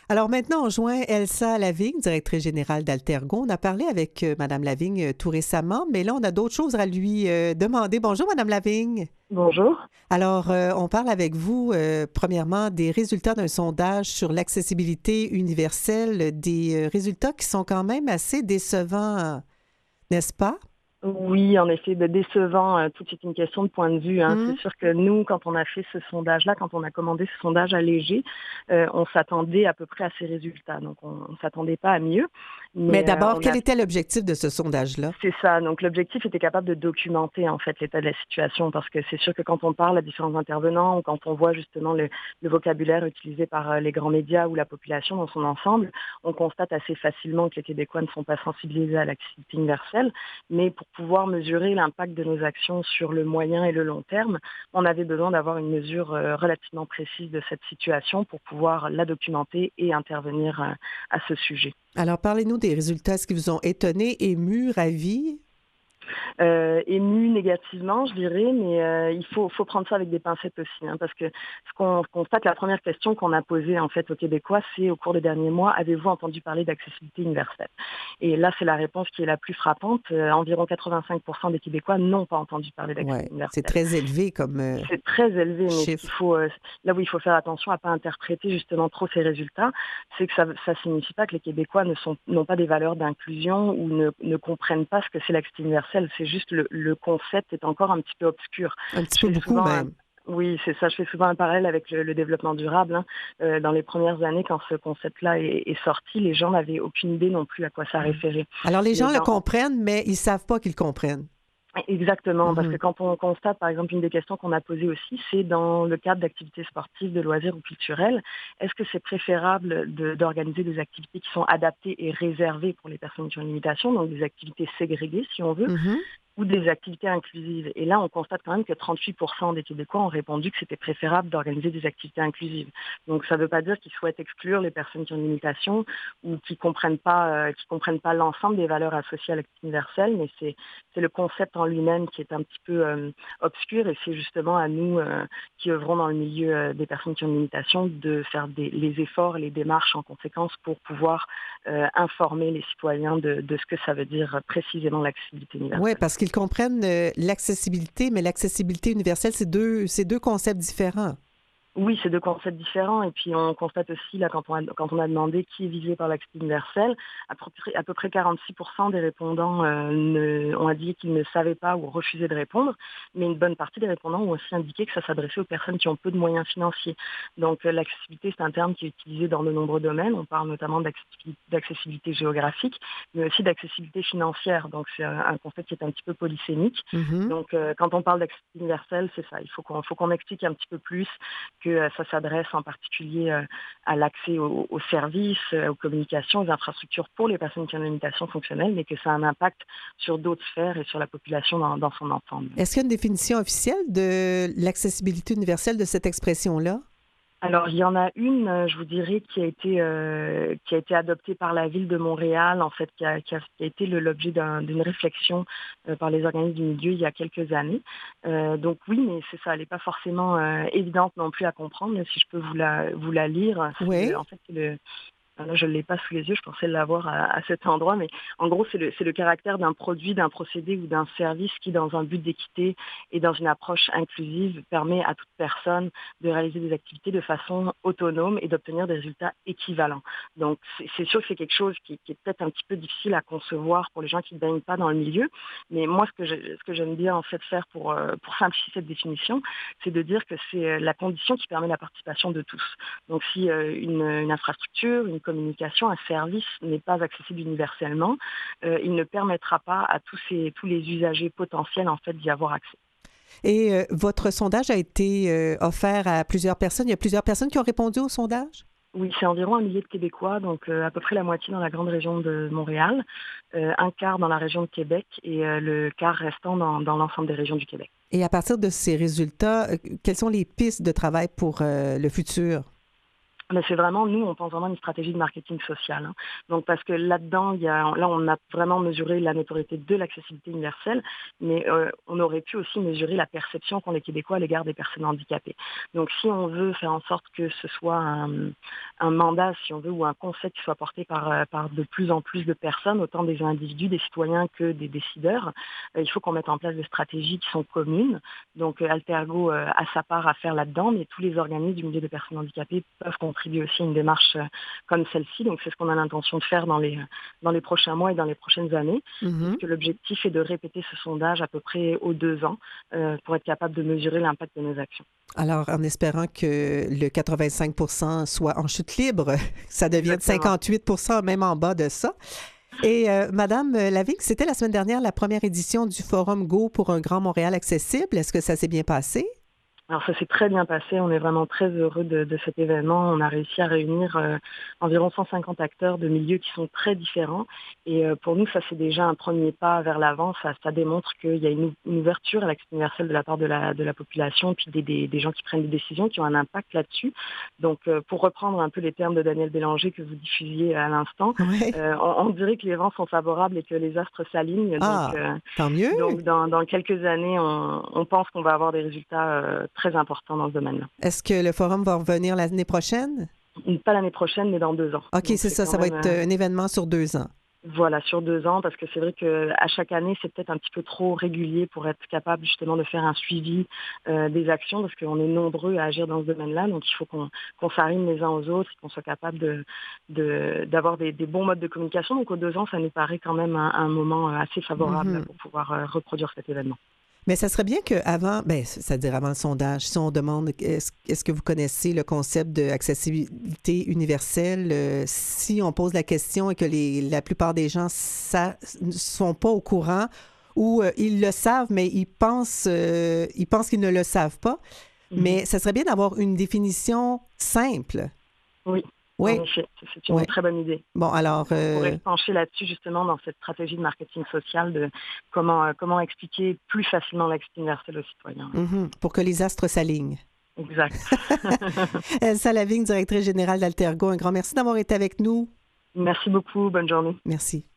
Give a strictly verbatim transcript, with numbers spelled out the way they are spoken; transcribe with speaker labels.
Speaker 1: Alors maintenant, on joint Elsa Lavigne, directrice générale d'Altergo. On a parlé avec euh, Mme Lavigne euh, tout récemment, mais là, on a d'autres choses à lui euh, demander. Bonjour, Mme Lavigne.
Speaker 2: Bonjour.
Speaker 1: Alors, euh, on parle avec vous, euh, premièrement, des résultats d'un sondage sur l'accessibilité universelle, des euh, résultats qui sont quand même assez décevants, euh, n'est-ce pas?
Speaker 2: Oui, en effet, ben, décevant, euh, tout est une question de point de vue, hein. C'est
Speaker 1: Hmm?
Speaker 2: sûr que nous, quand on a fait ce sondage-là, quand on a commandé ce sondage allégé, euh, on s'attendait à peu près à ces résultats. Donc, on ne s'attendait pas à mieux.
Speaker 1: Mais
Speaker 2: Mais euh,
Speaker 1: d'abord,
Speaker 2: on a
Speaker 1: quel était l'objectif de ce sondage-là?
Speaker 2: C'est ça. Donc l'objectif était capable de documenter en fait l'état de la situation parce que c'est sûr que quand on parle à différents intervenants ou quand on voit justement le, le vocabulaire utilisé par euh, les grands médias ou la population dans son ensemble, on constate assez facilement que les Québécois ne sont pas sensibilisés à l'accessibilité universelle. Mais pour pouvoir mesurer l'impact de nos actions sur le moyen et le long terme, on avait besoin d'avoir une mesure euh, relativement précise de cette situation pour pouvoir la documenter et intervenir euh, à ce sujet.
Speaker 1: Alors, parlez-nous des résultats. Est-ce qui vous ont étonné, ému, ravi?
Speaker 2: Euh, ému négativement, je dirais, mais euh, il faut, faut prendre ça avec des pincettes aussi, hein, parce que ce qu'on constate, la première question qu'on a posée en fait aux Québécois, c'est au cours des derniers mois, avez-vous entendu parler d'accessibilité universelle? Et là, c'est la réponse qui est la plus frappante. Euh, environ quatre-vingt-cinq pour cent des Québécois n'ont pas entendu parler
Speaker 1: Oui,
Speaker 2: d'accessibilité
Speaker 1: c'est
Speaker 2: universelle.
Speaker 1: très élevé comme euh,
Speaker 2: C'est très élevé, mais ce qu'il
Speaker 1: chiffre.
Speaker 2: faut, euh, là où il faut faire attention à pas interpréter justement trop ces résultats, c'est que ça ça signifie pas que les Québécois ne sont n'ont pas des valeurs d'inclusion ou ne, ne comprennent pas ce que c'est l'accès universel. C'est juste le, le concept est encore un petit peu obscur.
Speaker 1: Un petit
Speaker 2: Je
Speaker 1: peu
Speaker 2: fais
Speaker 1: beaucoup
Speaker 2: souvent un,
Speaker 1: même.
Speaker 2: oui, c'est ça. Je fais souvent un parallèle avec le, le développement durable, hein. Euh, dans les premières années, quand ce concept-là est, est sorti, les gens n'avaient aucune idée non plus à quoi ça
Speaker 1: Mm.
Speaker 2: référait.
Speaker 1: Alors, les
Speaker 2: Mais
Speaker 1: gens le
Speaker 2: dans,
Speaker 1: comprennent, mais ils savent pas qu'ils comprennent.
Speaker 2: Exactement, parce que
Speaker 1: Mhm.
Speaker 2: quand on constate, par exemple, une des questions qu'on a posées aussi, c'est dans le cadre d'activités sportives, de loisirs ou culturelles, est-ce que c'est préférable de- d'organiser des activités qui sont adaptées et réservées pour les personnes qui ont une limitation, donc des activités ségrégées, si on veut,
Speaker 1: Mhm.
Speaker 2: ou des activités inclusives. Et là, on constate quand même que trente-huit pour cent des Québécois ont répondu que c'était préférable d'organiser des activités inclusives. Donc, ça ne veut pas dire qu'ils souhaitent exclure les personnes qui ont une limitation ou qui comprennent pas, euh, qui comprennent pas l'ensemble des valeurs associées à l'activité universelle, mais c'est c'est le concept en lui-même qui est un petit peu euh, obscur et c'est justement à nous euh, qui œuvrons dans le milieu euh, des personnes qui ont une limitation de faire des, les efforts et les démarches en conséquence pour pouvoir euh, informer les citoyens de, de ce que ça veut dire précisément l'accessibilité
Speaker 1: Oui,
Speaker 2: universelle.
Speaker 1: parce qu'ils comprennent euh, l'accessibilité, mais l'accessibilité universelle, c'est deux, c'est deux concepts différents.
Speaker 2: Oui, c'est deux concepts différents. Et puis, on constate aussi, là, quand on a, quand on a demandé qui est visé par l'accès universel, à peu près, à peu près quarante-six pour cent des répondants euh, ne- ont indiqué qu'ils ne savaient pas ou refusaient de répondre. Mais une bonne partie des répondants ont aussi indiqué que ça s'adressait aux personnes qui ont peu de moyens financiers. Donc, euh, l'accessibilité, c'est un terme qui est utilisé dans de nombreux domaines. On parle notamment d'accessibilité, d'accessibilité géographique, mais aussi d'accessibilité financière. Donc, c'est un, un concept qui est un petit peu polysémique.
Speaker 1: Mhm.
Speaker 2: Donc, euh, quand on parle d'accessibilité universelle, c'est ça. Il faut qu'on, faut qu'on explique un petit peu plus que euh, ça s'adresse en particulier euh, à l'accès aux, aux services, euh, aux communications, aux infrastructures pour les personnes qui ont une limitation fonctionnelle, mais que ça a un impact sur d'autres sphères et sur la population dans, dans son ensemble.
Speaker 1: Est-ce qu'il y a une définition officielle de l'accessibilité universelle de cette expression-là?
Speaker 2: Alors, il y en a une, euh, je vous dirais, qui a été euh, qui a été adoptée par la ville de Montréal, en fait, qui a, qui a, qui a été le- l'objet d'un- d'une réflexion euh, par les organismes du milieu il y a quelques années. Euh, donc oui, mais c'est ça, elle n'est pas forcément euh, évidente non plus à comprendre. Mais si je peux vous la vous la lire, c'est
Speaker 1: Oui.
Speaker 2: le, en fait, c'est le Là, je ne l'ai pas sous les yeux, je pensais l'avoir à, à cet endroit, mais en gros, c'est le, c'est le caractère d'un produit, d'un procédé ou d'un service qui, dans un but d'équité et dans une approche inclusive, permet à toute personne de réaliser des activités de façon autonome et d'obtenir des résultats équivalents. Donc, c'est, c'est sûr que c'est quelque chose qui, qui est peut-être un petit peu difficile à concevoir pour les gens qui ne baignent pas dans le milieu, mais moi, ce que, je, ce que j'aime bien en fait faire pour, euh, pour simplifier cette définition, c'est de dire que c'est la condition qui permet la participation de tous. Donc, si euh, une, une infrastructure, une communication, un service n'est pas accessible universellement, euh, il ne permettra pas à tous, ces, tous les usagers potentiels en fait d'y avoir accès.
Speaker 1: Et euh, votre sondage a été euh, offert à plusieurs personnes. Il y a plusieurs personnes qui ont répondu au sondage?
Speaker 2: Oui, c'est environ un millier de Québécois, donc euh, à peu près la moitié dans la grande région de Montréal, euh, un quart dans la région de Québec et euh, le quart restant dans, dans l'ensemble des régions du Québec.
Speaker 1: Et à partir de ces résultats, euh, quelles sont les pistes de travail pour euh, le futur?
Speaker 2: Mais c'est vraiment, nous, on pense vraiment à une stratégie de marketing social, hein. Donc, parce que là-dedans, il y a, là, on a vraiment mesuré la notoriété de l'accessibilité universelle, mais euh, on aurait pu aussi mesurer la perception qu'ont les Québécois à l'égard des personnes handicapées. Donc, si on veut faire en sorte que ce soit un, un mandat, si on veut, ou un concept qui soit porté par, euh, par de plus en plus de personnes, autant des individus, des citoyens que des décideurs, euh, il faut qu'on mette en place des stratégies qui sont communes. Donc, euh, Altergo euh, a sa part à faire là-dedans, mais tous les organismes du milieu des personnes handicapées peuvent contribuer aussi à une démarche euh, comme celle-ci. Donc, c'est ce qu'on a l'intention de faire dans les, dans les prochains mois et dans les prochaines années,
Speaker 1: Mhm.
Speaker 2: puisque l'objectif est de répéter ce sondage à peu près aux deux ans euh, pour être capable de mesurer l'impact de nos actions.
Speaker 1: Alors, en espérant que le quatre-vingt-cinq pour cent soit en chute libre, ça devienne
Speaker 2: Exactement.
Speaker 1: cinquante-huit pour cent, même en bas de ça. Et euh, Madame Lavigne, c'était la semaine dernière la première édition du Forum Go pour un Grand Montréal accessible. Est-ce que ça s'est bien passé?
Speaker 2: Alors ça s'est très bien passé, on est vraiment très heureux de, de cet événement. On a réussi à réunir euh, environ cent cinquante acteurs de milieux qui sont très différents. Et euh, pour nous, ça c'est déjà un premier pas vers l'avant. Ça, ça démontre qu'il y a une, une ouverture à l'accès universel de la part de la, de la population, puis des, des, des gens qui prennent des décisions, qui ont un impact là-dessus. Donc euh, pour reprendre un peu les termes de Daniel Bélanger que vous diffusiez à l'instant,
Speaker 1: Oui.
Speaker 2: euh, on, on dirait que les vents sont favorables et que les astres s'alignent. Donc,
Speaker 1: Ah,
Speaker 2: euh,
Speaker 1: tant mieux.
Speaker 2: donc dans, dans quelques années, on, on pense qu'on va avoir des résultats euh, très importants dans ce domaine-là.
Speaker 1: Est-ce que le forum va revenir l'année prochaine?
Speaker 2: Pas l'année prochaine, mais dans deux ans.
Speaker 1: OK,
Speaker 2: Donc
Speaker 1: c'est
Speaker 2: c'est
Speaker 1: ça,
Speaker 2: quand
Speaker 1: ça va
Speaker 2: même
Speaker 1: être
Speaker 2: euh,
Speaker 1: un événement sur deux ans.
Speaker 2: voilà sur deux ans, parce que c'est vrai que à chaque année, c'est peut-être un petit peu trop régulier pour être capable justement de faire un suivi euh, des actions, parce qu'on est nombreux à agir dans ce domaine-là. Donc il faut qu'on qu'on s'arrime les uns aux autres, et qu'on soit capable de de- d'avoir des, des bons modes de communication. Donc aux deux ans, ça nous paraît quand même un, un moment assez favorable là,
Speaker 1: Mhm.
Speaker 2: pour pouvoir euh, reproduire cet événement.
Speaker 1: Mais ça serait bien qu'avant, ben, c'est-à-dire avant le sondage, si on demande est-ce, est-ce que vous connaissez le concept d'accessibilité universelle, euh, si on pose la question et que les, la plupart des gens ne sont pas au courant ou euh, ils le savent, mais ils pensent, euh, ils pensent qu'ils ne le savent pas,
Speaker 2: Mhm.
Speaker 1: mais ça serait bien d'avoir une définition simple.
Speaker 2: Oui, en
Speaker 1: Oui,
Speaker 2: effet, c'est
Speaker 1: oui.
Speaker 2: une très bonne idée.
Speaker 1: Bon, alors,
Speaker 2: On pourrait
Speaker 1: euh,
Speaker 2: se pencher là-dessus justement dans cette stratégie de marketing social de comment, euh, comment expliquer plus facilement l'accès universel aux citoyens.
Speaker 1: mhm, pour que les astres s'alignent.
Speaker 2: Exact.
Speaker 1: Elsa Lavigne, directrice générale d'Altergo, un grand merci d'avoir été avec nous.
Speaker 2: Merci beaucoup. Bonne journée.
Speaker 1: Merci.